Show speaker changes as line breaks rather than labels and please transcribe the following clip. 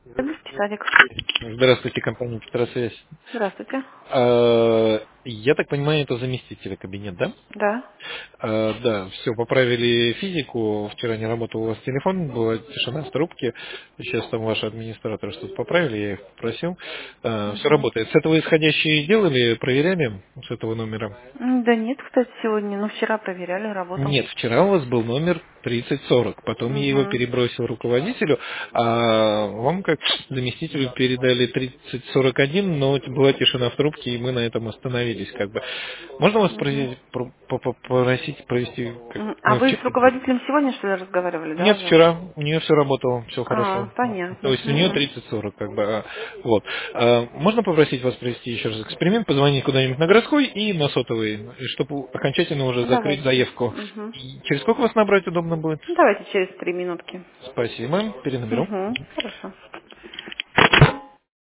Здравствуйте, Садик.
Здравствуйте, компания Петросвязь.
Здравствуйте.
Я так понимаю, это заместителя кабинет, да?
Да.
Да, все, поправили физику. Вчера не работал у вас телефон, была тишина в трубке. Сейчас там ваши администраторы что-то поправили, я их попросил. Все
Мгм.
работает. С этого исходящие делали, проверяли с этого номера?
Да нет, кстати, сегодня, ну вчера проверяли, работал.
Нет, вчера у вас был номер 3040, потом я его
Угу.
перебросил руководителю, а вам как заместителю передали 3041, но была тишина в трубке, и мы на этом остановились. Как бы. Можно вас
Угу.
попросить провести...
А вы с руководителем сегодня, что ли, разговаривали, да,
Нет,
уже?
вчера у нее все работало, все хорошо. То
Понятно.
есть у нее
Угу.
30-40, как бы. Вот. Можно попросить вас провести еще раз эксперимент, позвонить куда-нибудь на городской и на сотовый, чтобы окончательно уже закрыть
Давайте.
заявку.
Угу.
И через сколько вас набрать удобно будет?
Давайте через 3 минутки.
Спасибо, перенаберу.
Угу. Хорошо.